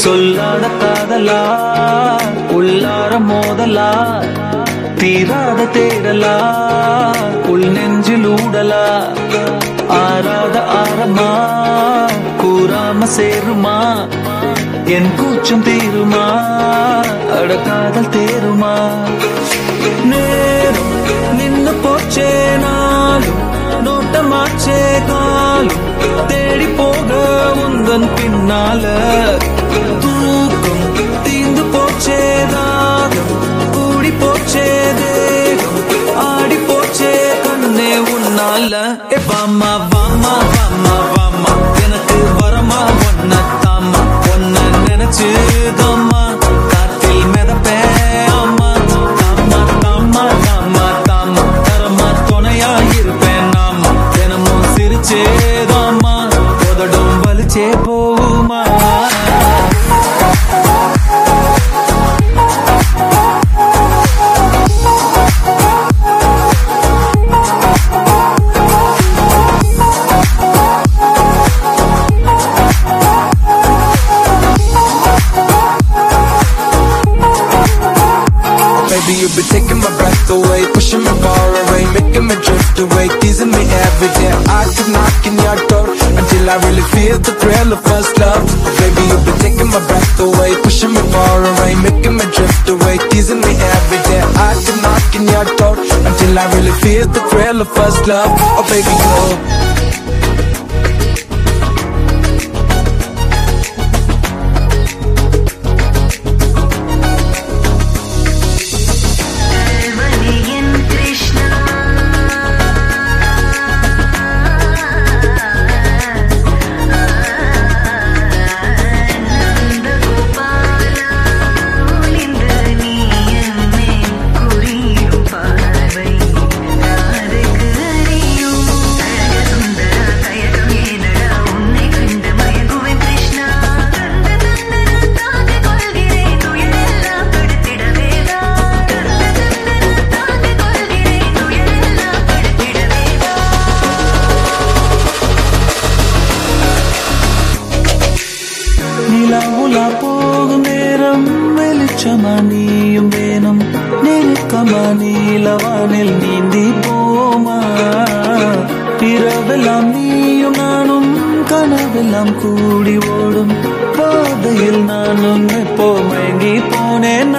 சொல்லாத காதலா உள்ளார மோதலா தீராத தேடலா உள் நெஞ்சில் ஊடலா ஆராத ஆரமா கூறாம சேருமா என் கூச்சம் தீருமா அடக்காதல் தேருமா நேரம் நின்னு போச்சே நாளும் நோட்டமாச்சே காலும் தேடி போக உந்தன் பின்னால தூக்கம் தீந்து போச்சே தாகம் கூடி போச்சே தேகம் ஆடி போச்சே கண்ணே உன்னால வாமா வாமா வாமா வாமா எனக்கு வரமா ஒன்ன தாமா ஒன்ன நினைச்சு தாமா காத்தில் மிதப்பே ஆமா தாமா தாமா தாமா தாமா தரமா துணையா இருப்பேன் நாமா தினமும் சிரிச்சேதாமா உதடும் வலிச்சே போகுமா Baby, you've been taking my breath away, pushing me far away, making me drift away, teasing me every day. I keep knocking your door until I really feel the thrill of first love. Baby, you've been taking my breath away, pushing me far away, making me drift away, teasing me every day. I keep knocking your door until I really feel the thrill of first love. Oh baby, go. நிலவுலா போகும் நேரம் வெளிச்சமா நீயும் வேணும் நெருக்கமா நீலவானில் நீந்தி போமா இரவெல்லாம் நீயும் நானும் கனவெல்லாம் கூடி ஓடும் பாதையில் நானும் எப்போ மயங்கி போனேன்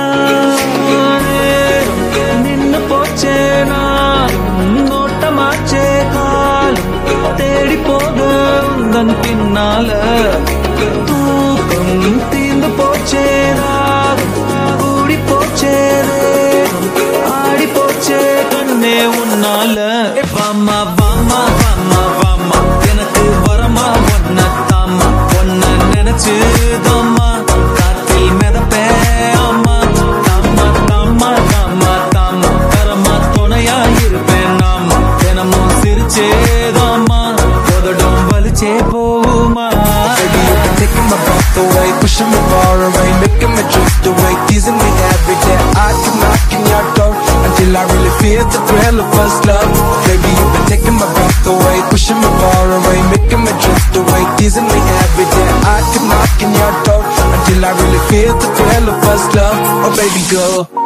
நின்னு போச்சே நானும் நோட்டமாச்சே காலும் தேடி போக உந்தன் பின்னால தூக்கம் தீந்து போச்சே கூடி போச்சே ஆடி போச்சே கண்ணே உன்னால வாமா வாமா வாமா வாமா எனக்கு வரமா ஒன்ன தாமா ஒன்ன நினைச்சு தாமா காத்தில் மிதப்பே ஆமா தாமா தாமா தாமா தாமா தரமா துணையா இருப்பேன் நாமா தினமும் சிரிச்சேதாமா உதடும் வலிச்சே போகுமா Taking my breath away, pushing me far away, making me drift away, teasing me every day. I keep knocking your door until I really feel the thrill of first love. Baby, you've been taking my breath away, pushing me far away, making me drift away, teasing me every day. I keep knocking your door until I really feel the thrill of first love. Oh baby, go.